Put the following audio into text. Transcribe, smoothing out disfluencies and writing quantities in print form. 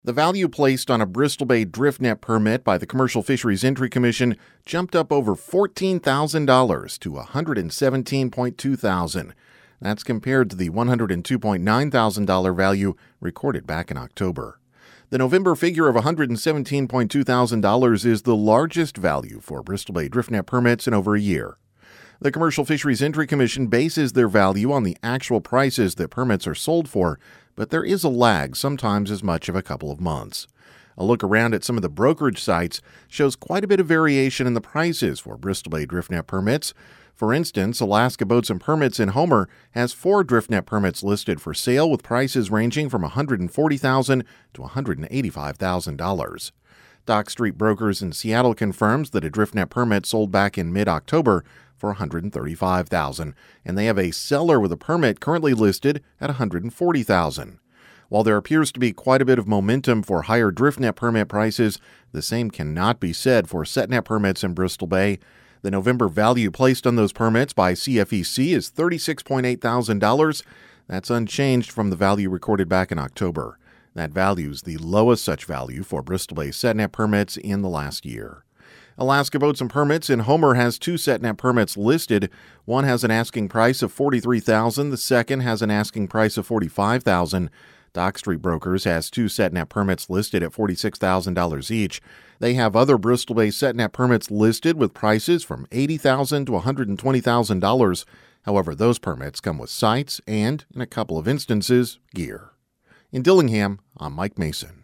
The value placed on a Bristol Bay drift net permit by the Commercial Fisheries Entry Commission jumped up over $14,000 to $117,200. That's compared to the $102,900 value recorded back in October. The November figure of $117,200 is the largest value for Bristol Bay drift net permits in over a year. The Commercial Fisheries Entry Commission bases their value on the actual prices that permits are sold for, but there is a lag, sometimes as much of a couple of months. A look around at some of the brokerage sites shows quite a bit of variation in the prices for Bristol Bay drift net permits. For instance, Alaska Boats and Permits in Homer has 4 drift net permits listed for sale with prices ranging from $140,000 to $185,000. Dock Street Brokers in Seattle confirms that a drift net permit sold back in mid-October for $135,000, and they have a seller with a permit currently listed at $140,000. While there appears to be quite a bit of momentum for higher drift net permit prices, the same cannot be said for set net permits in Bristol Bay. The November value placed on those permits by CFEC is $36,800. That's unchanged from the value recorded back in October. That value is the lowest such value for Bristol Bay set net permits in the last year. Alaska Boats and Permits in Homer has 2 set net permits listed. One has an asking price of $43,000. The second has an asking price of $45,000. Dock Street Brokers has 2 set net permits listed at $46,000 each. They have other Bristol Bay set net permits listed with prices from $80,000 to $120,000. However, those permits come with sites and, in a couple of instances, gear. In Dillingham, I'm Mike Mason.